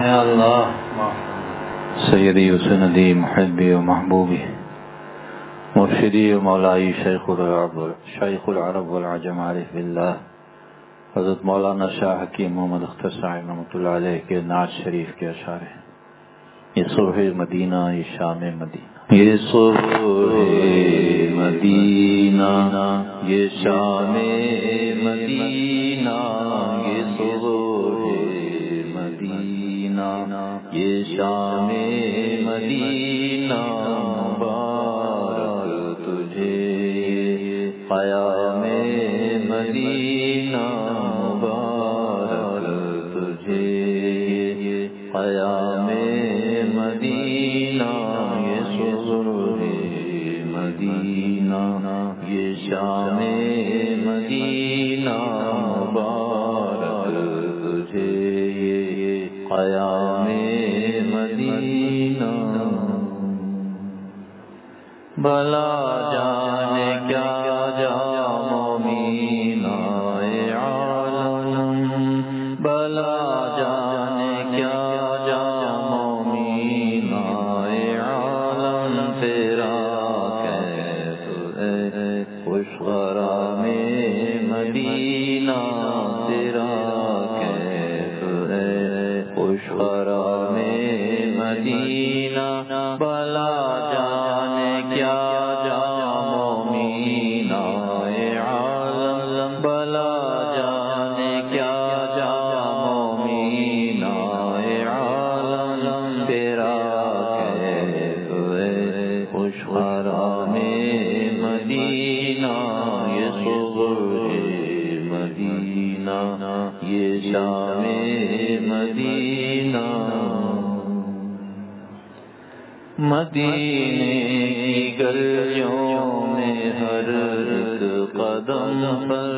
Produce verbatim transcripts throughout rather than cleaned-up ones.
یا اللہ سیدی و سندی محبی و محبوبی مرشدی و مولائی شیخ العرب شیخ العرب والعجم عارف باللہ حضرت مولانا شاہ حکیم محمد اختر صاحب رحمۃ اللہ علیہ کے نعت شریف کے اشعار ہیں. یہ صبح مدینہ، یہ شام مدینہ، یہ صبح مدینہ، یہ شام مدینہ، یہ صبح مدینہ، یہ شام مدینہ، مبارک تجھے قیام مدینہ، مبارک تجھے قیام مدینہ، یہ صبح مدینہ، یہ شام مدینہ، مبارک تجھے قیام مدینہ. بھلا جانے کیا جام مینائے عالم، بھلا جانے کیا جام مینائے عالم، تیرا کیف ہے خوش غرام مدینہ، تیرا کیف ہے خوش غرام مدینہ. بھلا جانے کیا جام مینائے عالم، بھلا جانے کیا جام مینائے عالم، تیرا کیف ہے خوش غرام مدینہ، یہ صبح مدینہ، یہ شام مدینہ. مدینے کی گلیوں میں ہر ایک قدم پر،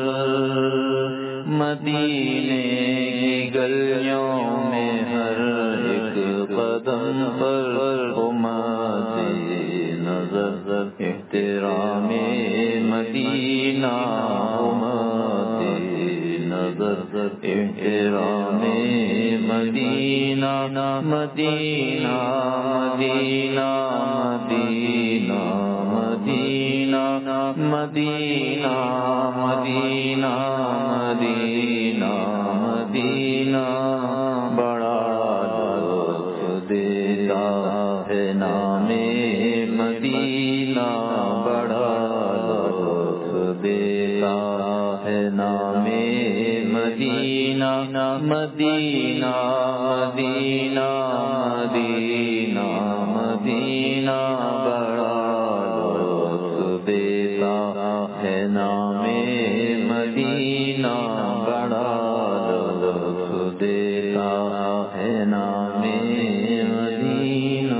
مدینے کی گلیوں میں ہر ایک قدم پر، امت نظر احترام مدینہ، امت نظر احترام مدینہ. مدینہ مدینہ مدینہ مدینہ مدینہ مدینہ مدینہ مدینہ، بڑا لطف دیتا ہے نام مدینہ، بڑا لطف دیتا ہے نام مدینہ. مدینہ مدینہ مدینہ مدینہ، بڑا لطف دیتا ہے نام مدینہ، بڑا لطف دیتا ہے نام مدینہ.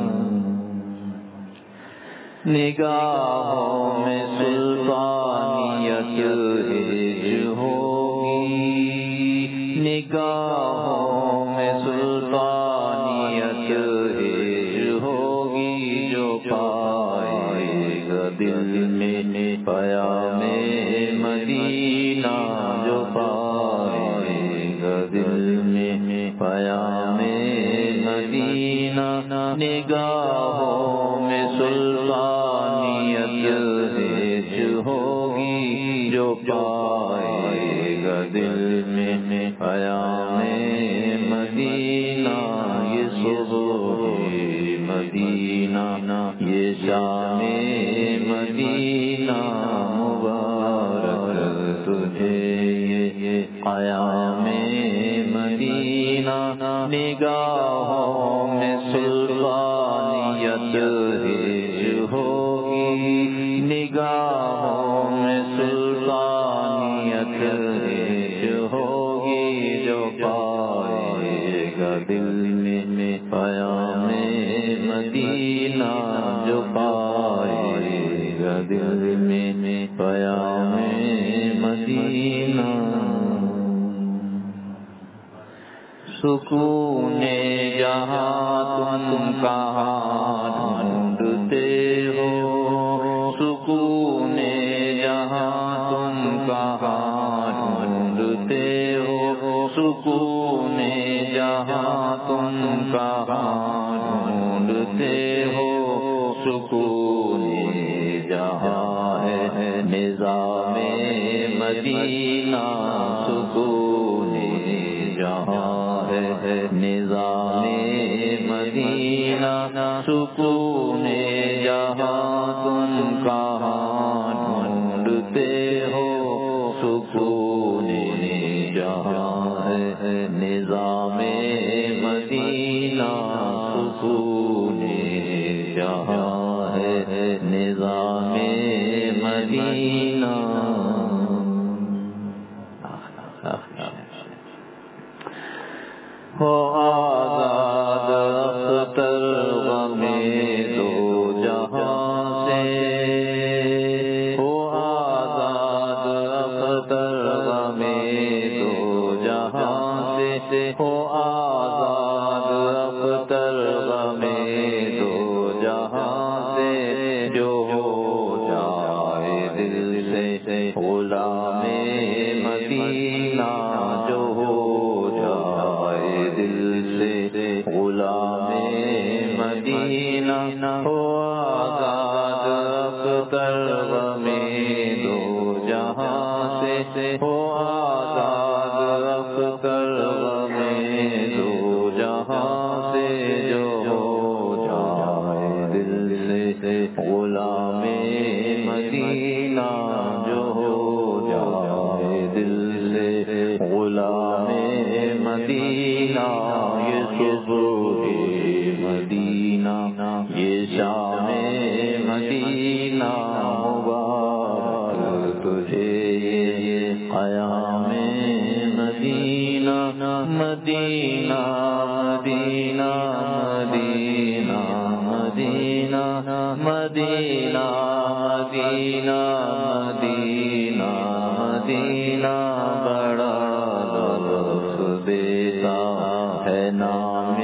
نگاہوں میں سلطانیت ہج ہوگی، نگاہوں میں سلطانیت ہج ہوگی، جو پائے گا دل میں پیام مدینہ، جو پائے گا دل میں پیام مدینہ. نگاہوں میں سلطانیت ہج ہوگی، جو پائے گا دل میں پیام مدینہ، یہ صبح مدینہ، یہ شام مدینہ، مبارک تجھے قیام مدینہ. نگاہوں میں سلطانیت ہج ہوگی، نگاہوں میں سلطانیت ہج ہوگی، جو پائے گا دل میں پیام مدینہ، جو پائے گا دل میں پیام مدینہ. سکون جہاں تم کہاں ڈھونڈتے ہو، سکون جہاں تم کہاں ڈھونڈتے ہو، سکون جہاں جہاں تم کہاں ڈھونڈتے ہو سکون جہاں ہے نظام مدینہ سکون جہاں ہے نظام مدینہ سکون جہاں تم کہاں ڈھونڈتے ہو سکون جہاں ہے نظام مدینہ سکون جہاں ہے نظام مدینہ ہو آزاد اختر غم دو جہاں سے ہو آزاد اختر غم دو جہاں سے ہو آزاد اختر غم دو جہاں سے جو ہو جائے دل سے غلام مدینہ جو ہو جائے دل سے غلام مدینہ ہو آزاد اختر غم دو جہاں سے ہو آزاد اختر غم دو جہاں سے جو ہو جائے دل سے غلام مدینہ جو ہو جائے دل سے غلام مدینہ یہ صبح مدینہ یہ شام مدینہ مبارک تجھے یہ قیام مدینہ مدینہ مدینہ مدینہ مدینہ مدینہ مدینہ مدینہ مدینہ بڑا لطف دیتا ہے نام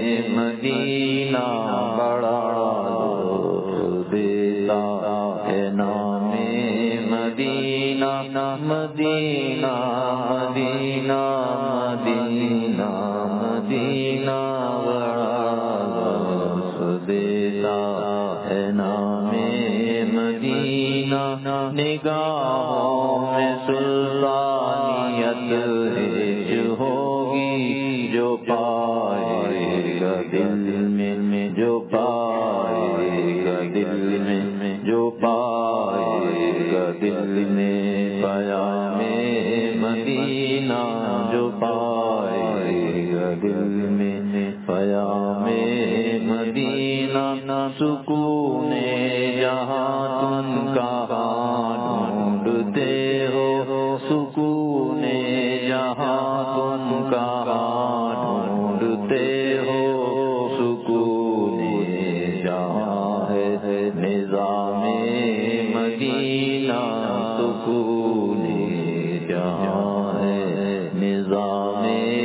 مدینہ بڑا لطف دیتا ہے نام مدینہ مدینہ مدینہ مدینہ مدینہ بڑا لطف دیتا ہے نام مدینہ نگاہوں میں سلطانیت ہج ہوگی جو پائے گا دل میں جو پائے گا دل میں جو پائے گا دل میں پیام مدینہ جو پائے گا دل میں پیام مدینہ سکون جہاں تم کہاں ڈھونڈتے ہو سکون جہاں تم کہاں ڈھونڈتے ہو سکون جہاں ہے نظام مدینہ سکون جہاں ہے نظام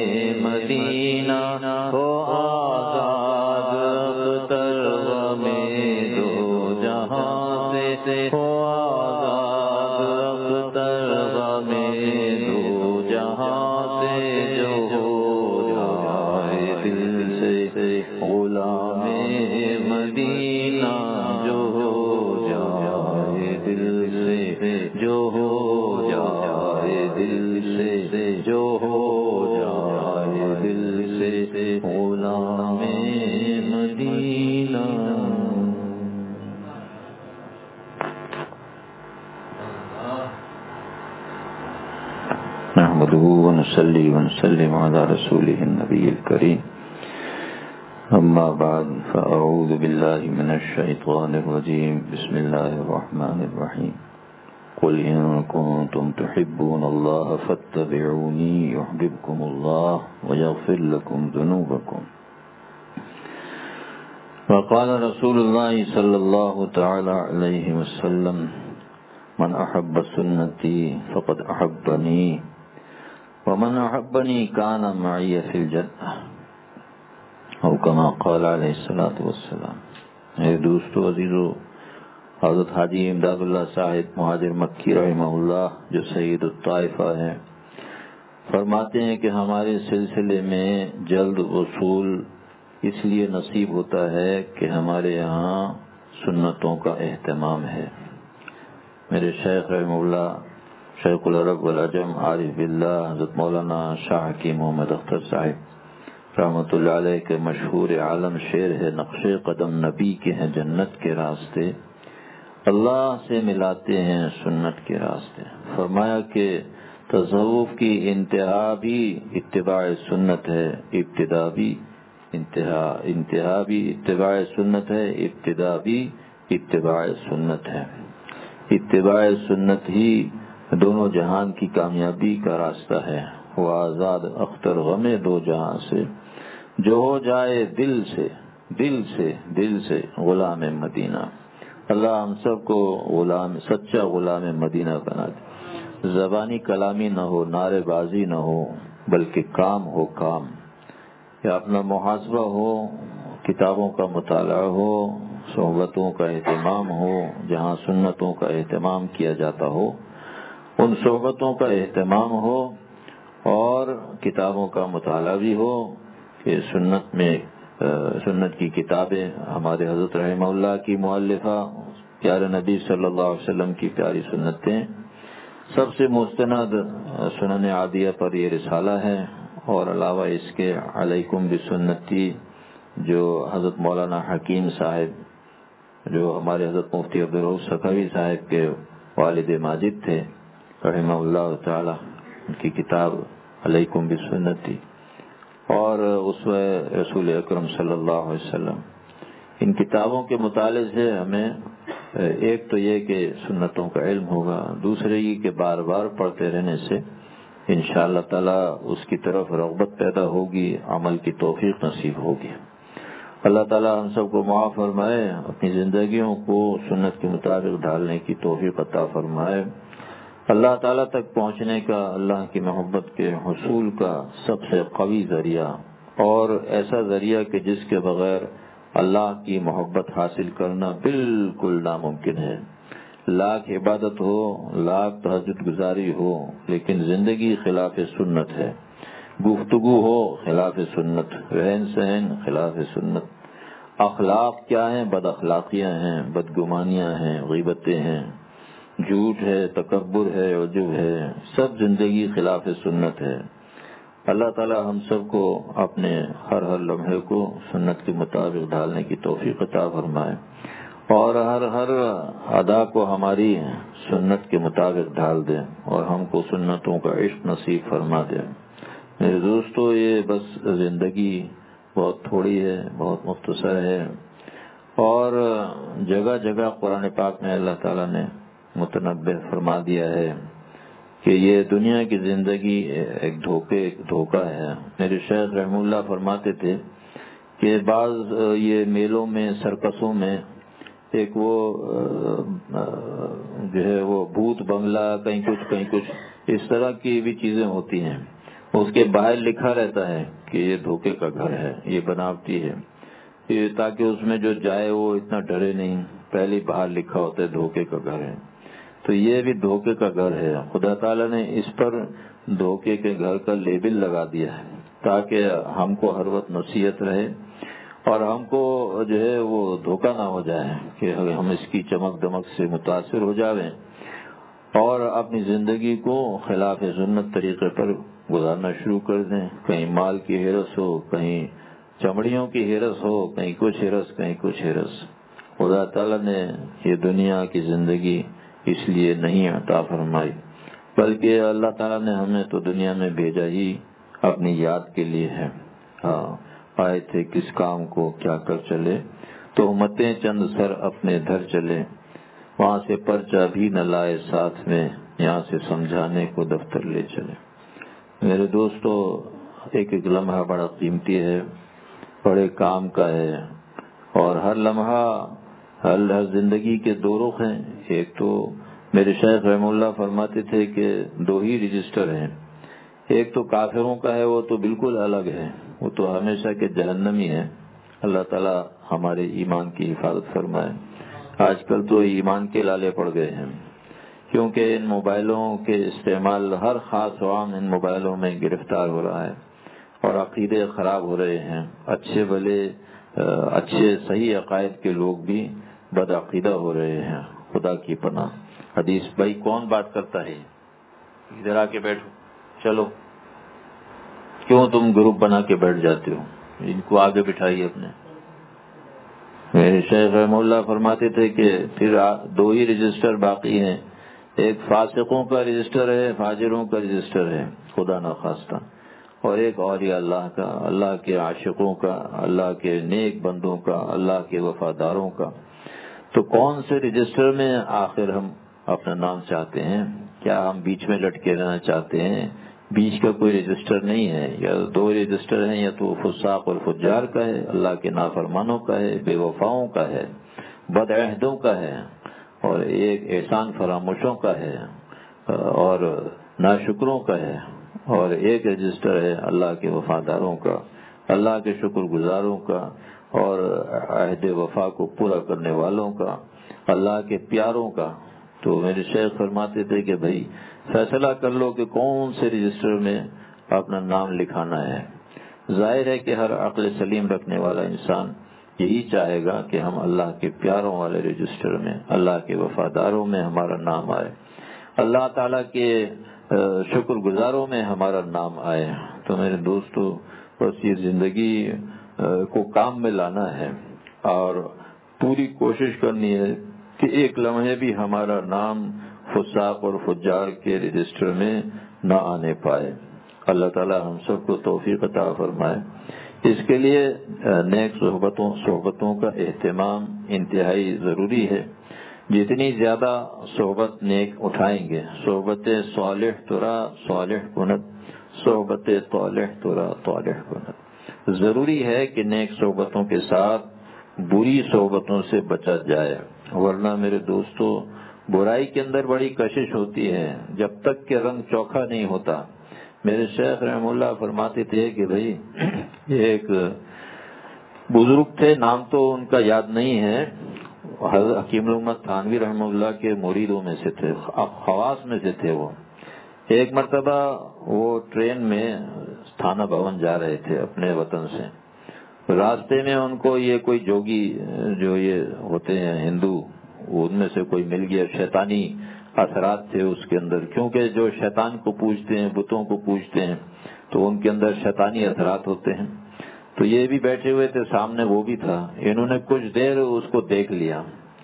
مدینہ ہو آزاد اختر غم دو جہاں سے ہو آزاد اختر غم دو جہاں سے جو ہو جائے دل سے غلام مدینہ جو ہو جائے دل سے جو ہو جائے دل سے جو ہو جائے دل سے غلام مدینہ نحمده ونصلي ونسلم على رسوله النبي الكريم أما بعد فأعوذ بالله من الشيطان الرجيم بسم الله الرحمن الرحيم قل إن كنتم تحبون الله فاتبعوني يحببكم الله ويغفر لكم ذنوبكم وقال رسول الله صلى الله تعالى عليه وسلم من أحب سنتي فقد أحبني ومن أحبني كان معي في الجنة او کما قال علیہ الصلوۃ والسلام. میرے دوستو عزیزو، حضرت حاجی امداد اللہ صاحب مہاجر مکی رحمہ اللہ جو سید الطائفہ ہیں، فرماتے ہیں کہ ہمارے سلسلے میں جلد وصول اس لیے نصیب ہوتا ہے کہ ہمارے یہاں سنتوں کا اہتمام ہے۔ میرے شیخ رحمہ اللہ شیخ العرب والعجم عارف باللہ حضرت مولانا شاہ حکیم محمد اختر صاحب رحمۃ اللہ علیہ کے مشہور عالم شعر ہے، نقش قدم نبی کے ہیں جنت کے راستے، اللہ سے ملاتے ہیں سنت کے راستے۔ فرمایا کہ تصوف کی انتہا بھی اتباع سنت ہے، ابتدا بھی انتہا انتہا بھی اتباع سنت ہے، ابتدا بھی اتباع سنت ہے۔ اتباع سنت ہی دونوں جہان کی کامیابی کا راستہ ہے۔ وہ آزاد اختر غم دو جہاں سے، جو ہو جائے دل سے دل سے دل سے غلام مدینہ۔ اللہ ہم سب کو غلام سچا غلام مدینہ بنا دے۔ زبانی کلامی نہ ہو، نعرے بازی نہ ہو، بلکہ کام ہو کام، یا اپنا محاسبہ ہو، کتابوں کا مطالعہ ہو، صحبتوں کا اہتمام ہو، جہاں سنتوں کا اہتمام کیا جاتا ہو ان صحبتوں کا اہتمام ہو، اور کتابوں کا مطالعہ بھی ہو کہ سنت میں سنت کی کتابیں ہمارے حضرت رحمہ اللہ کی مؤلفہ پیارے نبی صلی اللہ علیہ وسلم کی پیاری سنتیں، سب سے مستند سنن عادیہ پر یہ رسالہ ہے، اور علاوہ اس کے علیکم بسنتی جو حضرت مولانا حکیم صاحب جو ہمارے حضرت مفتی عبدالرؤف سکھوی صاحب کے والد ماجد تھے رحمہ اللہ تعالی، ان کی کتاب علیکم بسنتی، اور اسوہ رسول اکرم صلی اللہ علیہ وسلم، ان کتابوں کے مطالعے سے ہمیں ایک تو یہ کہ سنتوں کا علم ہوگا، دوسرے یہ کہ بار بار پڑھتے رہنے سے انشاءاللہ تعالی اس کی طرف رغبت پیدا ہوگی، عمل کی توفیق نصیب ہوگی۔ اللہ تعالی ہم سب کو معاف فرمائے، اپنی زندگیوں کو سنت کے مطابق ڈھالنے کی توفیق عطا فرمائے۔ اللہ تعالی تک پہنچنے کا، اللہ کی محبت کے حصول کا سب سے قوی ذریعہ، اور ایسا ذریعہ کہ جس کے بغیر اللہ کی محبت حاصل کرنا بالکل ناممکن ہے۔ لاکھ عبادت ہو، لاکھ تہجد گزاری ہو، لیکن زندگی خلاف سنت ہے، گفتگو ہو خلاف سنت، رہن سہن خلاف سنت، اخلاق کیا ہیں؟ بد اخلاقیاں ہیں، بدگمانیاں ہیں، غیبتیں ہیں، جھوٹ ہے، تکبر ہے، عجب ہے، سب زندگی خلاف سنت ہے۔ اللہ تعالی ہم سب کو اپنے ہر ہر لمحے کو سنت کے مطابق ڈھالنے کی توفیق عطا فرمائے، اور ہر ہر ادا کو ہماری سنت کے مطابق ڈھال دے، اور ہم کو سنتوں کا عشق نصیب فرما دے۔ میرے دوستو، یہ بس زندگی بہت تھوڑی ہے، بہت مختصر ہے، اور جگہ جگہ قرآن پاک میں اللہ تعالیٰ نے متنبہ فرما دیا ہے کہ یہ دنیا کی زندگی ایک دھوکے ایک دھوکہ ہے۔ میرے شیخ رحمہ اللہ فرماتے تھے کہ بعض یہ میلوں میں، سرکسوں میں ایک وہ جو ہے وہ بھوت بنگلہ، کہیں کچھ کہیں کچھ اس طرح کی بھی چیزیں ہوتی ہیں، اس کے باہر لکھا رہتا ہے کہ یہ دھوکے کا گھر ہے، یہ بناوٹی ہے، تاکہ اس میں جو جائے وہ اتنا ڈرے نہیں، پہلے باہر لکھا ہوتا ہے دھوکے کا گھر ہے۔ تو یہ بھی دھوکے کا گھر ہے۔ خدا تعالیٰ نے اس پر دھوکے کے گھر کا لیبل لگا دیا ہے تاکہ ہم کو ہر وقت نصیحت رہے، اور ہم کو جو ہے وہ دھوکہ نہ ہو جائے کہ ہم اس کی چمک دمک سے متاثر ہو جاویں اور اپنی زندگی کو خلاف سنت طریقے پر گزارنا شروع کر دیں۔ کہیں مال کی ہرس ہو، کہیں چمڑیوں کی ہرس ہو، کہیں کچھ ہرس کہیں کچھ ہرس۔ خدا تعالیٰ نے یہ دنیا کی زندگی اس لیے نہیں عطا فرمائی، بلکہ اللہ تعالیٰ نے ہمیں تو دنیا میں بھیجا ہی اپنی یاد کے لیے ہے۔ ہاں، آئے تھے کس کام کو کیا کر چلے، تو متیں چند سر اپنے دھر چلے، وہاں سے پرچہ بھی نہ لائے ساتھ میں، یہاں سے سمجھانے کو دفتر لے چلے۔ میرے دوستو، ایک ایک لمحہ بڑا قیمتی ہے، بڑے کام کا ہے، اور ہر لمحہ ہر ہر زندگی کے دو رخ ہیں۔ ایک تو میرے شیخ رحمہ اللہ فرماتے تھے کہ دو ہی رجسٹر ہیں، ایک تو کافروں کا ہے، وہ تو بالکل الگ ہے، وہ تو ہمیشہ کے جہنمی ہے۔ اللہ تعالیٰ ہمارے ایمان کی حفاظت فرمائے۔ آج کل تو ایمان کے لالے پڑ گئے ہیں کیونکہ ان موبائلوں کے استعمال ہر خاص عوام ان موبائلوں میں گرفتار ہو رہا ہے اور عقیدے خراب ہو رہے ہیں. اچھے بھلے اچھے صحیح عقائد کے لوگ بھی بدعقیدہ ہو رہے ہیں. خدا کی پناہ. حدیث بھائی کون بات کرتا ہے؟ ادھر آ کے بیٹھو. چلو کیوں تم گروپ بنا کے بیٹھ جاتے ہو؟ ان کو آگے بٹھائیے اپنے. میرے شیخ رحمہ اللہ فرماتے تھے کہ پھر دو ہی رجسٹر باقی ہیں. ایک فاسقوں کا رجسٹر ہے، فاجروں کا رجسٹر ہے خدا نخواستہ، اور ایک اولیاء اللہ کا، اللہ کے عاشقوں کا، اللہ کے نیک بندوں کا، اللہ کے وفاداروں کا. تو کون سے رجسٹر میں آخر ہم اپنا نام چاہتے ہیں؟ کیا ہم بیچ میں لٹکے رہنا چاہتے ہیں؟ بیچ کا کوئی رجسٹر نہیں ہے. یا دو رجسٹر ہیں، یا تو فساق اور فجار کا ہے، اللہ کے نافرمانوں کا ہے، بے وفاؤں کا ہے، بدعہدوں کا ہے، اور ایک احسان فراموشوں کا ہے اور ناشکروں کا ہے، اور ایک رجسٹر ہے اللہ کے وفاداروں کا، اللہ کے شکر گزاروں کا، اور عہد وفا کو پورا کرنے والوں کا، اللہ کے پیاروں کا. تو میرے شیخ فرماتے تھے کہ بھائی فیصلہ کر لو کہ کون سے رجسٹر میں اپنا نام لکھانا ہے. ظاہر ہے کہ ہر عقل سلیم رکھنے والا انسان یہی چاہے گا کہ ہم اللہ کے پیاروں والے رجسٹر میں، اللہ کے وفاداروں میں ہمارا نام آئے، اللہ تعالیٰ کے شکر گزاروں میں ہمارا نام آئے. تو میرے دوستو، بس یہ زندگی کو کام میں لانا ہے اور پوری کوشش کرنی ہے کہ ایک لمحے بھی ہمارا نام فساق اور فجار کے رجسٹر میں نہ آنے پائے. اللہ تعالیٰ ہم سب کو توفیق عطا فرمائے. اس کے لیے نیک صحبتوں صحبتوں کا اہتمام انتہائی ضروری ہے. جتنی زیادہ صحبت نیک اٹھائیں گے، صحبت صالح ترا صالح کنت، صحبت طالح ترا طالح کنت. ضروری ہے کہ نیک صحبتوں کے ساتھ بری صحبتوں سے بچا جائے، ورنہ میرے دوستو برائی کے اندر بڑی کشش ہوتی ہے جب تک کہ رنگ چوکھا نہیں ہوتا. میرے شیخ رحمہ اللہ فرماتے تھے کہ بھائی ایک بزرگ تھے، نام تو ان کا یاد نہیں ہے، حضرت حکیم الامت تھانوی رحمہ اللہ کے مریدوں میں سے تھے، خواص میں سے تھے. وہ ایک مرتبہ وہ ٹرین میں تھانہ بھون جا رہے تھے اپنے وطن سے. راستے میں ان کو یہ کوئی جوگی جو یہ ہوتے ہیں ہندو، ان میں سے کوئی مل گیا. شیطانی اثرات تھے اس کے اندر، کیونکہ جو شیطان کو پوجتے ہیں، بتوں کو پوجتے ہیں، تو ان کے اندر شیطانی اثرات ہوتے ہیں. تو یہ بھی بیٹھے ہوئے تھے، سامنے وہ بھی تھا. انہوں نے کچھ دیر اس کو دیکھ لیا.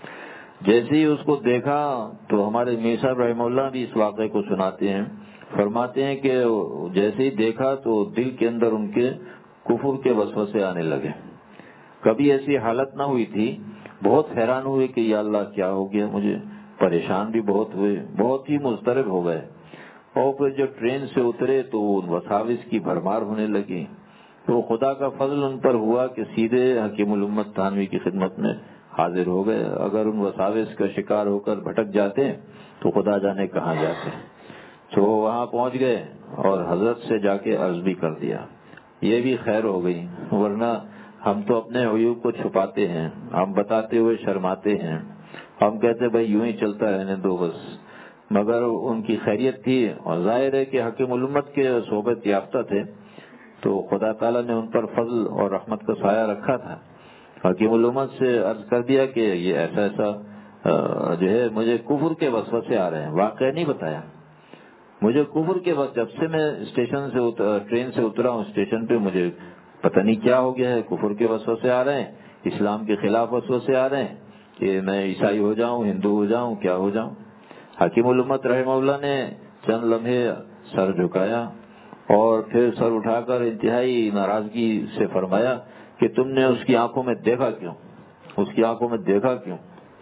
جیسے ہی اس کو دیکھا تو ہمارے میر صاحب رحمہ اللہ بھی اس واقعے کو سناتے ہیں، فرماتے ہیں کہ جیسے ہی دیکھا تو دل کے اندر ان کے کفر کے وسوسے آنے لگے. کبھی ایسی حالت نہ ہوئی تھی. بہت حیران ہوئے کہ یا اللہ کیا ہو گیا مجھے، پریشان بھی بہت ہوئے، بہت ہی مضطرب ہو گئے. اور پھر جب ٹرین سے اترے تو وساوس کی بھرمار ہونے لگی. تو خدا کا فضل ان پر ہوا کہ سیدھے حکیم الامت تھانوی کی خدمت میں حاضر ہو گئے. اگر ان وساوس کا شکار ہو کر بھٹک جاتے تو خدا جانے کہاں جاتے. تو وہاں پہنچ گئے اور حضرت سے جا کے عرض بھی کر دیا. یہ بھی خیر ہو گئی، ورنہ ہم تو اپنے عیوب کو چھپاتے ہیں، ہم بتاتے ہوئے شرماتے ہیں، ہم کہتے بھائی یوں ہی چلتا رہنے دو بس. مگر ان کی خیریت تھی، اور ظاہر ہے کہ حکیم الامت کے صحبت یافتہ تھے، تو خدا تعالیٰ نے ان پر فضل اور رحمت کا سایہ رکھا تھا. حکیم الامت سے عرض کر دیا کہ یہ ایسا ایسا جو ہے مجھے کفر کے وسوسے آ رہے ہیں. واقعہ نہیں بتایا، مجھے کفر کے وقت جب سے میں اسٹیشن سے ٹرین سے اترا ہوں اسٹیشن پہ، مجھے پتہ نہیں کیا ہو گیا ہے، کفر کے وسوسے آ رہے ہیں، اسلام کے خلاف وسوسے آ رہے ہیں کہ میں عیسائی ہو جاؤں، ہندو ہو جاؤں، کیا ہو جاؤں. حکیم الامت رحمہ اللہ نے چند لمحے سر جھکایا اور پھر سر اٹھا کر انتہائی ناراضگی سے فرمایا کہ تم نے اس کی آنکھوں میں دیکھا کیوں، اس کی آنکھوں میں دیکھا کیوں.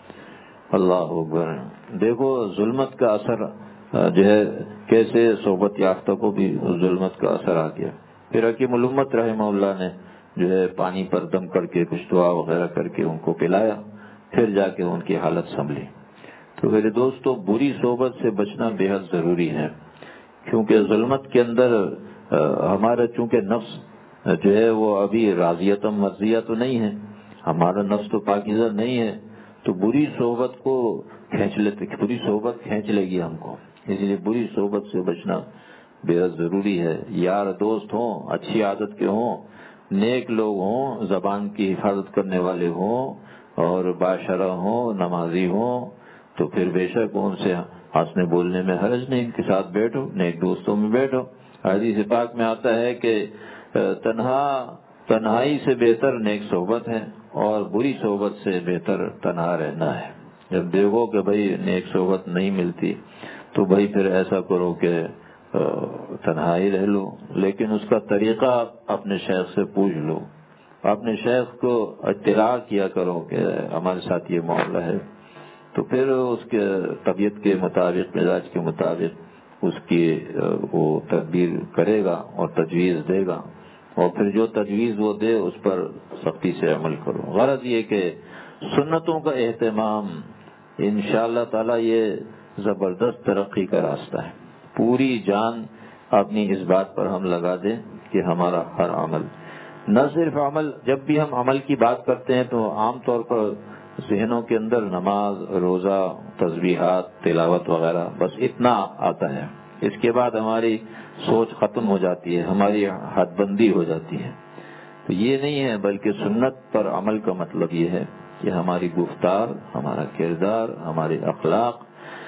اللہ اکبر. دیکھو ظلمت کا اثر جو ہے کیسے صحبت یافتہ کو بھی ظلمت کا اثر آ گیا. پھر حکیم الامت رحمہ اللہ نے جو ہے پانی پر دم کر کے کچھ دعا وغیرہ کر کے ان کو پلایا، پھر جا کے ان کی حالت سنبھلی. تو میرے دوستو بری صحبت سے بچنا بے حد ضروری ہے، کیونکہ ظلمت کے اندر ہمارا چونکہ نفس جو ہے وہ ابھی راضیت مرضیہ تو نہیں ہے، ہمارا نفس تو پاکیزہ نہیں ہے. تو بری صحبت کو کھینچ لیتے، بری صحبت کھینچ لے گی ہم کو، اس لیے بری صحبت سے بچنا بے حد ضروری ہے۔ یار دوست ہوں، اچھی عادت کے ہوں، نیک لوگ ہوں، زبان کی حفاظت کرنے والے ہوں اور باشرہ ہوں، نمازی ہوں، تو پھر بے شک ان سے ہنسنے بولنے میں حرج نہیں، ان کے ساتھ بیٹھو، نیک دوستوں میں بیٹھو۔ حدیث پاک میں آتا ہے کہ تنہا تنہائی سے بہتر نیک صحبت ہے اور بری صحبت سے بہتر تنہا رہنا ہے۔ جب دیکھو کہ بھئی نیک صحبت نہیں ملتی تو بھئی پھر ایسا کرو کہ تنہائی رہ لو، لیکن اس کا طریقہ اپنے شیخ سے پوچھ لو، اپنے شیخ کو اطلاع کیا کرو کہ ہمارے ساتھ یہ معاملہ ہے، تو پھر اس کے طبیعت کے مطابق، مزاج کے مطابق اس کی وہ تدبیر کرے گا اور تجویز دے گا، اور پھر جو تجویز وہ دے اس پر سختی سے عمل کرو۔ غرض یہ کہ سنتوں کا اہتمام انشاءاللہ تعالی یہ زبردست ترقی کا راستہ ہے۔ پوری جان اپنی اس بات پر ہم لگا دیں کہ ہمارا ہر عمل، نہ صرف عمل، جب بھی ہم عمل کی بات کرتے ہیں تو عام طور پر ذہنوں کے اندر نماز، روزہ، تسبیحات، تلاوت وغیرہ بس اتنا آتا ہے، اس کے بعد ہماری سوچ ختم ہو جاتی ہے، ہماری حد بندی ہو جاتی ہے۔ تو یہ نہیں ہے، بلکہ سنت پر عمل کا مطلب یہ ہے کہ ہماری گفتار، ہمارا کردار، ہمارے اخلاق،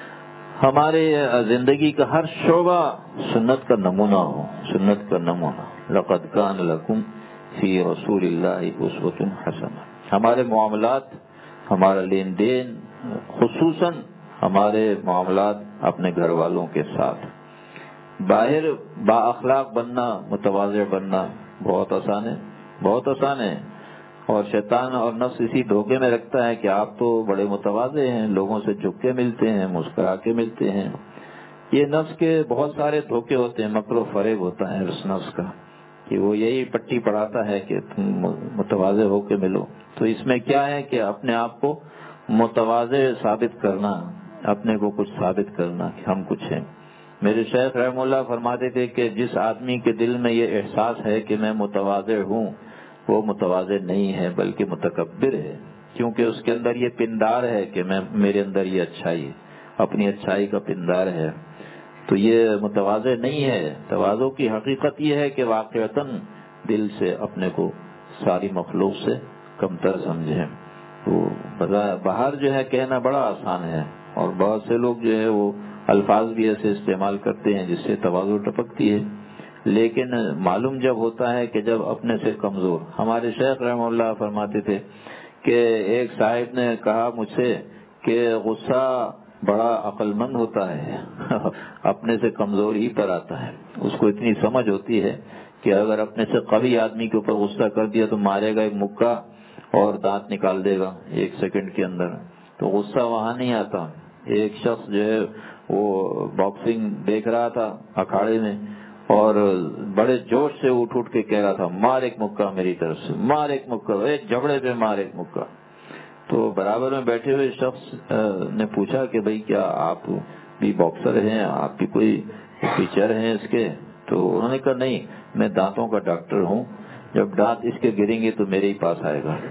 ہمارے زندگی کا ہر شعبہ سنت کا نمونہ ہو، سنت کا نمونہ۔ لقد کان لکم فی رسول اللہ اسوۃ حسنہ۔ ہمارے معاملات، ہمارا لین دین، خصوصاً ہمارے معاملات اپنے گھر والوں کے ساتھ، باہر با اخلاق بننا، متواضع بننا بہت آسان ہے، بہت آسان ہے، اور شیطان اور نفس اسی دھوکے میں رکھتا ہے کہ آپ تو بڑے متواضع ہیں، لوگوں سے جھک کے ملتے ہیں، مسکرا کے ملتے ہیں۔ یہ نفس کے بہت سارے دھوکے ہوتے ہیں، مکر و فریب ہوتا ہے اس نفس کا، کہ وہ یہی پٹی پڑھاتا ہے کہ تم متواضع ہو کے ملو۔ تو اس میں کیا ہے کہ اپنے آپ کو متواضع ثابت کرنا، اپنے کو کچھ ثابت کرنا کہ ہم کچھ ہیں۔ میرے شیخ رحم اللہ فرماتے تھے کہ جس آدمی کے دل میں یہ احساس ہے کہ میں متواضع ہوں، وہ متواضع نہیں ہے بلکہ متکبر ہے، کیونکہ اس کے اندر یہ پندار ہے کہ میں میرے اندر یہ اچھائی ہے، اپنی اچھائی کا پندار ہے، تو یہ متواضع نہیں ہے۔ تواضع کی حقیقت یہ ہے کہ واقعتاً دل سے اپنے کو ساری مخلوق سے کمتر سمجھیں۔ تو باہر جو ہے کہنا بڑا آسان ہے، اور بہت سے لوگ جو ہے وہ الفاظ بھی ایسے استعمال کرتے ہیں جس سے تواضع ٹپکتی ہے، لیکن معلوم جب ہوتا ہے کہ جب اپنے سے کمزور۔ ہمارے شیخ رحمہ اللہ فرماتے تھے کہ ایک صاحب نے کہا مجھ سے کہ غصہ بڑا عقل مند ہوتا ہے، اپنے سے کمزور ہی پر آتا ہے۔ اس کو اتنی سمجھ ہوتی ہے کہ اگر اپنے سے قوی آدمی کے اوپر غصہ کر دیا تو مارے گا ایک مکہ اور دانت نکال دے گا ایک سیکنڈ کے اندر، تو غصہ وہاں نہیں آتا۔ ایک شخص جو ہے وہ باکسنگ دیکھ رہا تھا اکھاڑے میں، اور بڑے جوش سے اٹھ اٹھ کے کہہ رہا تھا مار ایک مکہ میری طرف سے، مار ایک مکہ، ایک جھگڑے پہ مار ایک مکہ۔ تو برابر میں بیٹھے ہوئے شخص نے پوچھا کہ بھئی کیا آپ بھی باکسر ہیں، آپ بھی کوئی ٹیچر ہیں اس کے؟ تو انہوں نے کہا نہیں، میں دانتوں کا ڈاکٹر ہوں، جب دانت اس کے گریں گے تو میرے ہی پاس آئے گا۔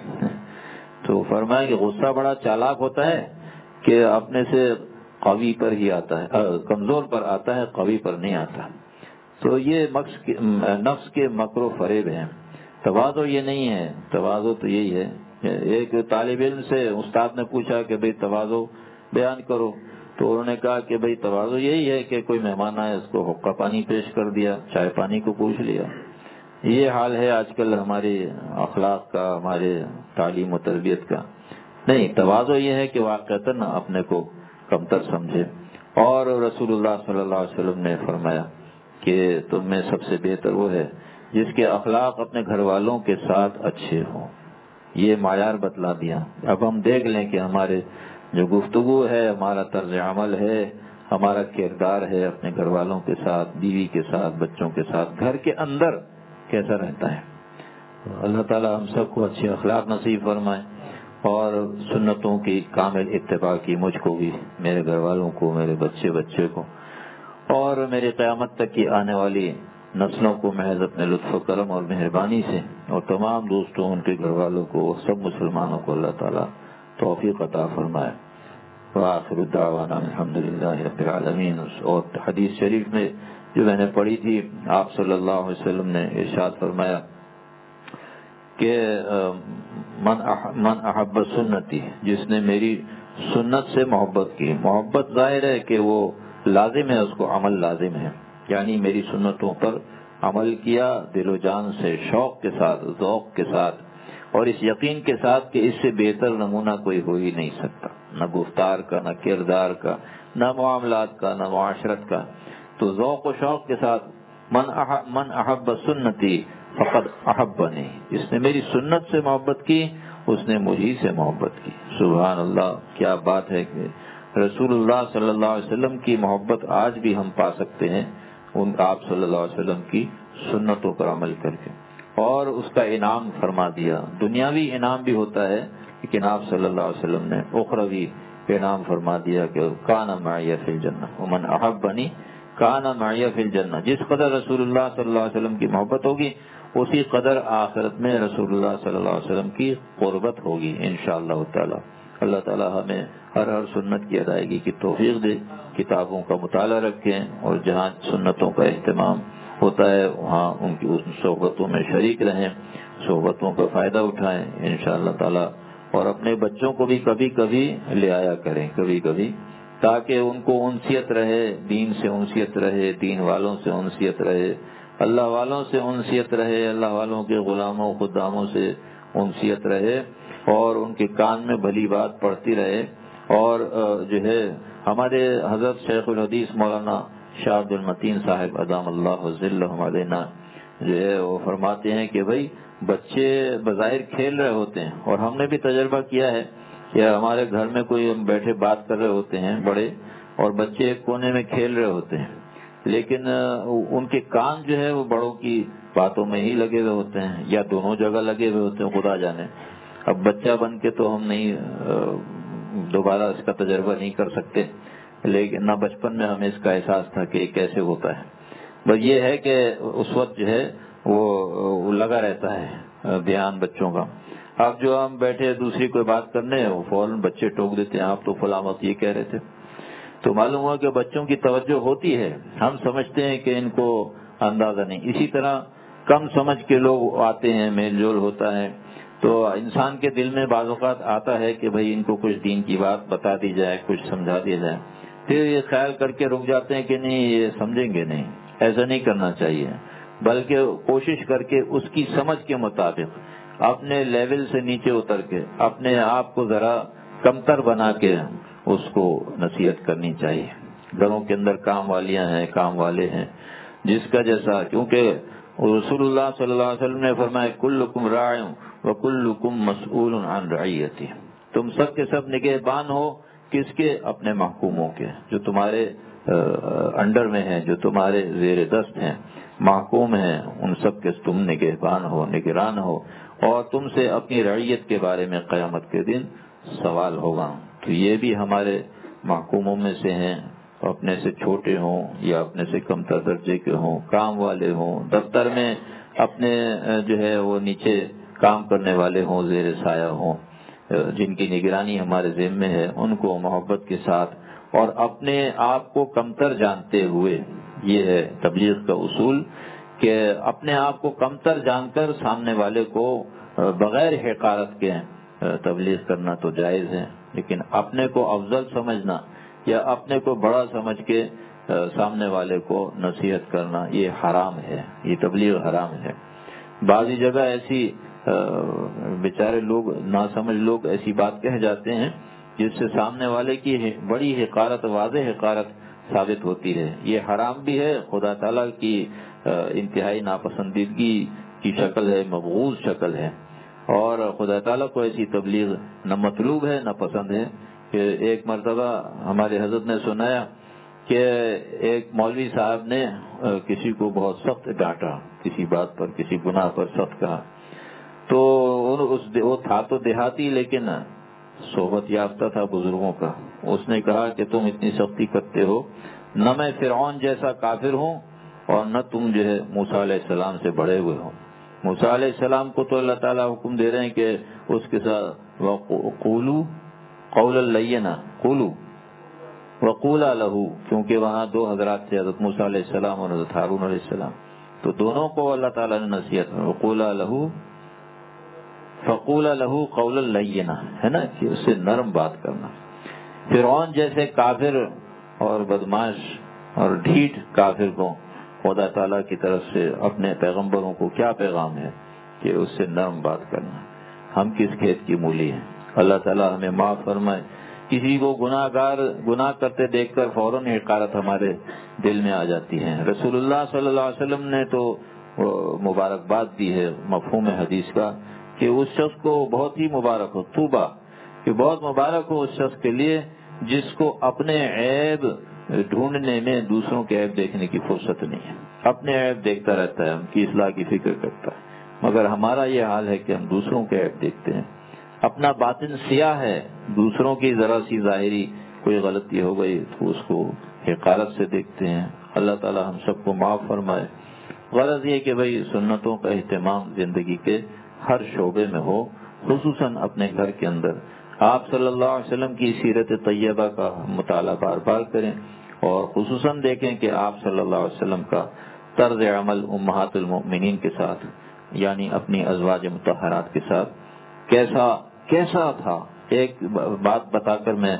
تو فرمایا کہ غصہ بڑا چالاک ہوتا ہے کہ اپنے سے قوی پر ہی آتا ہے، کمزور پر آتا ہے، قوی پر نہیں آتا۔ تو یہ نفس کے مکر و فریب ہیں۔ تواضع یہ نہیں ہے، تواضع تو یہی ہے۔ ایک طالب علم سے استاد نے پوچھا کہ بھئی تواضع بیان کرو، تو انہوں نے کہا کہ بھئی تواضع یہی ہے کہ کوئی مہمان آئے اس کو حقہ پانی پیش کر دیا، چائے پانی کو پوچھ لیا۔ یہ حال ہے آج کل ہمارے اخلاق کا، ہمارے تعلیم و تربیت کا۔ نہیں، تواضع یہ ہے کہ واقعتاً اپنے کو کمتر سمجھے، اور رسول اللہ صلی اللہ علیہ وسلم نے فرمایا کہ تم میں سب سے بہتر وہ ہے جس کے اخلاق اپنے گھر والوں کے ساتھ اچھے ہوں۔ یہ معیار بتلا دیا۔ اب ہم دیکھ لیں کہ ہمارے جو گفتگو ہے، ہمارا طرز عمل ہے، ہمارا کردار ہے اپنے گھر والوں کے ساتھ، بیوی کے ساتھ، بچوں کے ساتھ، گھر کے اندر کیسا رہتا ہے۔ اللہ تعالی ہم سب کو اچھے اخلاق نصیب فرمائے، اور سنتوں کی کامل اتباع کی مجھ کو بھی، میرے گھر والوں کو، میرے بچے بچے کو، اور میری قیامت تک کی آنے والی نسلوں کو محض اپنے لطف و کرم اور مہربانی سے، اور تمام دوستوں، ان کے گھر والوں کو، سب مسلمانوں کو اللہ تعالیٰ توفیق عطا فرمائے۔ وآخر دعوانا الحمدللہ رب العالمین۔ اور حدیث شریف میں جو میں نے پڑھی تھی، آپ صلی اللہ علیہ وسلم نے ارشاد فرمایا کہ من من احب سنتی، جس نے میری سنت سے محبت کی۔ محبت ظاہر ہے کہ وہ لازم ہے، اس کو عمل لازم ہے، یعنی میری سنتوں پر عمل کیا دل و جان سے، شوق کے ساتھ، ذوق کے ساتھ، اور اس یقین کے ساتھ کہ اس سے بہتر نمونہ کوئی ہو ہی نہیں سکتا، نہ گفتار کا، نہ کردار کا، نہ معاملات کا، نہ معاشرت کا۔ تو ذوق و شوق کے ساتھ من احب من احب سنتی فقد احبنی، جس نے میری سنت سے محبت کی اس نے مجھی سے محبت کی۔ سبحان اللہ، کیا بات ہے کہ رسول اللہ صلی اللہ علیہ وسلم کی محبت آج بھی ہم پا سکتے ہیں، ان آپ صلی اللہ علیہ وسلم کی سنتوں پر عمل کر کے، اور اس کا انعام فرما دیا۔ دنیاوی انعام بھی ہوتا ہے، لیکن آپ صلی اللہ علیہ وسلم نے اخروی انعام فرما دیا کہ کان معی فی الجنہ ومن احبنی کان معی فی الجنہ۔ جس قدر رسول اللہ صلی اللہ علیہ وسلم کی محبت ہوگی، اسی قدر آخرت میں رسول اللہ صلی اللہ علیہ وسلم کی قربت ہوگی انشاءاللہ تعالی۔ اللہ تعالی ہمیں ہر ہر سنت کی ادائیگی کی توفیق دے، کتابوں کا مطالعہ رکھیں، اور جہاں سنتوں کا اہتمام ہوتا ہے وہاں ان کی اس صحبتوں میں شریک رہیں، صحبتوں کا فائدہ اٹھائیں انشاءاللہ تعالی، اور اپنے بچوں کو بھی کبھی کبھی لے آیا کریں، کبھی کبھی، تاکہ ان کو انسیت رہے، دین سے انسیت رہے، دین والوں سے انسیت رہے، اللہ والوں سے انسیت رہے، اللہ والوں کے غلاموں خداموں سے انسیت رہے، اور ان کے کان میں بھلی بات پڑتی رہے۔ اور جو ہے ہمارے حضرت شیخ الحدیث مولانا شاہ عبد المتین صاحب ادام اللہ ذلہ علینا جو ہے وہ فرماتے ہیں کہ بھائی بچے بظاہر کھیل رہے ہوتے ہیں، اور ہم نے بھی تجربہ کیا ہے کہ ہمارے گھر میں کوئی ہم بیٹھے بات کر رہے ہوتے ہیں بڑے، اور بچے ایک کونے میں کھیل رہے ہوتے ہیں، لیکن ان کے کان جو ہے وہ بڑوں کی باتوں میں ہی لگے ہوئے ہوتے ہیں، یا دونوں جگہ لگے ہوئے ہوتے ہیں، خدا جانے۔ اب بچہ بن کے تو ہم نہیں دوبارہ اس کا تجربہ نہیں کر سکتے، لیکن نہ بچپن میں ہمیں اس کا احساس تھا کہ کیسے ہوتا ہے۔ بس یہ ہے کہ اس وقت جو ہے وہ لگا رہتا ہے دھیان بچوں کا۔ اب جو ہم بیٹھے دوسری کوئی بات کرنے، وہ فوراً بچے ٹوک دیتے ہیں، آپ تو فلاں وقت یہ کہہ رہے تھے۔ تو معلوم ہوا کہ بچوں کی توجہ ہوتی ہے، ہم سمجھتے ہیں کہ ان کو اندازہ نہیں۔ اسی طرح کم سمجھ کے لوگ آتے ہیں، میل جول ہوتا ہے، تو انسان کے دل میں بعض اوقات آتا ہے کہ بھئی ان کو کچھ دین کی بات بتا دی جائے، کچھ سمجھا دیا جائے، پھر یہ خیال کر کے رک جاتے ہیں کہ نہیں یہ سمجھیں گے نہیں، ایسا نہیں کرنا چاہیے، بلکہ کوشش کر کے اس کی سمجھ کے مطابق اپنے لیول سے نیچے اتر کے اپنے آپ کو ذرا کمتر بنا کے اس کو نصیحت کرنی چاہیے۔ گھروں کے اندر کام والیاں ہیں، کام والے ہیں، جس کا جیسا، کیونکہ رسول اللہ صلی اللہ علیہ وسلم نے فرمایا کلکم راع وکلکم مسئول عن رعیتہ، تم سب کے سب نگہبان ہو، کس کے؟ اپنے محکوموں کے، جو تمہارے انڈر میں ہیں، جو تمہارے زیر دست ہیں، محکوم ہیں، ان سب کے تم نگہبان ہو، نگران ہو، اور تم سے اپنی رعیت کے بارے میں قیامت کے دن سوال ہوگا۔ تو یہ بھی ہمارے محکوموں میں سے ہیں، اپنے سے چھوٹے ہوں یا اپنے سے کمتر درجے کے ہوں، کام والے ہوں، دفتر میں اپنے جو ہے وہ نیچے کام کرنے والے ہوں، زیر سایہ ہوں، جن کی نگرانی ہمارے ذمے ہے، ان کو محبت کے ساتھ اور اپنے آپ کو کمتر جانتے ہوئے، یہ ہے تبلیغ کا اصول کہ اپنے آپ کو کمتر جان کر سامنے والے کو بغیر حقارت کے تبلیغ کرنا تو جائز ہے، لیکن اپنے کو افضل سمجھنا یا اپنے کو بڑا سمجھ کے سامنے والے کو نصیحت کرنا یہ حرام ہے، یہ تبلیغ حرام ہے۔ بعضی جگہ ایسی بیچارے لوگ ناسمجھ لوگ ایسی بات کہہ جاتے ہیں جس سے سامنے والے کی بڑی حقارت، واضح حقارت ثابت ہوتی ہے، یہ حرام بھی ہے، خدا تعالیٰ کی انتہائی ناپسندیدگی کی شکل ہے، مبغوض شکل ہے، اور خدا تعالیٰ کو ایسی تبلیغ نہ مطلوب ہے نہ پسند ہے۔ کہ ایک مرتبہ ہمارے حضرت نے سنایا کہ ایک مولوی صاحب نے کسی کو بہت سخت ڈانٹا، کسی بات پر، کسی گناہ پر سخت کہا، تو وہ تھا تو دیہاتی لیکن صحبت یافتہ تھا بزرگوں کا، اس نے کہا کہ تم اتنی سختی کرتے ہو، نہ میں فرعون جیسا کافر ہوں اور نہ تم جو ہے موسیٰ علیہ السلام سے بڑے ہوئے ہو۔ موسیٰ علیہ السلام کو تو اللہ تعالیٰ حکم دے رہے ہیں کہ اس کے ساتھ وَقُولُوا قولا لینا قولوا وقولا لہو، کیونکہ وہاں دو حضرات تھے، حضرت موسیٰ علیہ السلام اور حضرت ہارون علیہ السلام، تو دونوں کو اللہ تعالیٰ نے نصیحت میں وقولا لہو فقولا لہو قولا لینا، ہے نا، کہ اس سے نرم بات کرنا۔ فرعون جیسے کافر اور بدماش اور ڈھیٹ کافر کو خدا تعالیٰ کی طرف سے اپنے پیغمبروں کو کیا پیغام ہے کہ اس سے نرم بات کرنا۔ ہم کس کھیت کی مولی ہیں؟ اللہ تعالیٰ ہمیں معاف فرمائے۔ کسی کو گناہ گار گناہ کرتے دیکھ کر فوراً حقارت ہمارے دل میں آ جاتی ہے۔ رسول اللہ صلی اللہ علیہ وسلم نے تو مبارکباد دی ہے مفہوم حدیث کا کہ اس شخص کو بہت ہی مبارک ہو، طوبہ، کہ بہت مبارک ہو اس شخص کے لیے جس کو اپنے عیب ڈھونڈنے میں دوسروں کے عیب دیکھنے کی فرصت نہیں ہے، اپنے عیب دیکھتا رہتا ہے، ان کی اصلاح کی فکر کرتا ہے، مگر ہمارا یہ حال ہے کہ ہم دوسروں کے عیب دیکھتے ہیں، اپنا باطن سیاہ ہے، دوسروں کی ذرا سی ظاہری کوئی غلطی ہو گئی تو اس کو حقارت سے دیکھتے ہیں۔ اللہ تعالی ہم سب کو معاف فرمائے۔ غرض یہ کہ بھئی سنتوں کا اہتمام زندگی کے ہر شعبے میں ہو، خصوصاً اپنے گھر کے اندر۔ آپ صلی اللہ علیہ وسلم کی سیرت طیبہ کا مطالعہ بار بار کریں اور خصوصاً دیکھیں کہ آپ صلی اللہ علیہ وسلم کا طرز عمل امہات المؤمنین کے ساتھ، یعنی اپنی ازواج مطہرات کے ساتھ کیسا کیسا تھا۔ ایک بات بتا کر میں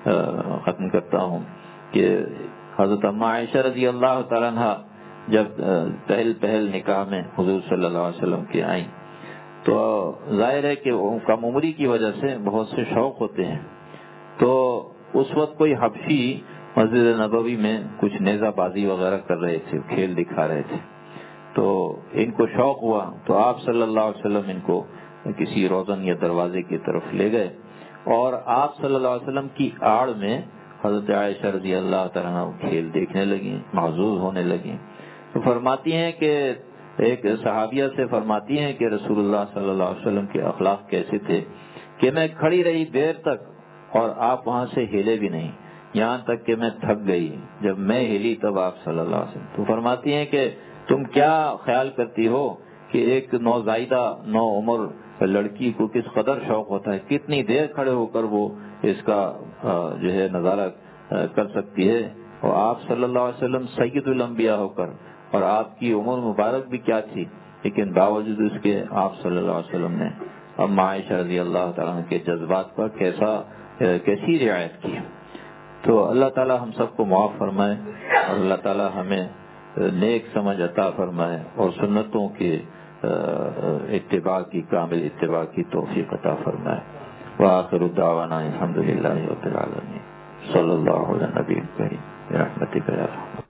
ختم کرتا ہوں کہ حضرت اماں عائشہ رضی اللہ تعالیٰ عنہ جب پہل پہل نکاح میں حضور صلی اللہ علیہ وسلم کے آئیں تو ظاہر ہے کہ کم عمری کی وجہ سے بہت سے شوق ہوتے ہیں، تو اس وقت کوئی حبشی مسجد نبوی میں کچھ نیزہ بازی وغیرہ کر رہے تھے، کھیل دکھا رہے تھے، تو ان کو شوق ہوا تو آپ صلی اللہ علیہ وسلم ان کو کسی روزن یا دروازے کی طرف لے گئے اور آپ صلی اللہ علیہ وسلم کی آڑ میں حضرت عائشہ رضی اللہ تعالیٰ عنہ کھیل دیکھنے لگیں، محظوظ ہونے لگیں۔ تو فرماتی ہیں کہ ایک صحابیہ سے فرماتی ہیں کہ رسول اللہ صلی اللہ علیہ وسلم کے اخلاق کیسے تھے کہ میں کھڑی رہی دیر تک اور آپ وہاں سے ہلے بھی نہیں، یہاں تک کہ میں تھک گئی، جب میں ہلی تب آپ صلی اللہ علیہ وسلم۔ تو فرماتی ہیں کہ تم کیا خیال کرتی ہو کہ ایک نوزائیدہ نو عمر لڑکی کو کس قدر شوق ہوتا ہے، کتنی دیر کھڑے ہو کر وہ اس کا جو ہے نظارہ کر سکتی ہے، اور آپ صلی اللہ علیہ وسلم سید الانبیاء ہو کر، اور آپ کی عمر مبارک بھی کیا تھی، لیکن باوجود اس کے آپ صلی اللہ علیہ وسلم نے اماں عائشہ رضی اللہ تعالیٰ عنہ کے جذبات پر کیسا کیسی رعایت کی۔ تو اللہ تعالی ہم سب کو معاف فرمائے اور اللہ تعالی ہمیں نیک سمجھ عطا فرمائے اور سنتوں کے اتباع کی کامل اتباع کی توفیق عطا فرمائے۔ وآخر دعوانا الحمدللہ رب العالمین، صلی اللہ علیہ نبی کریم برحمتک یا رحمت۔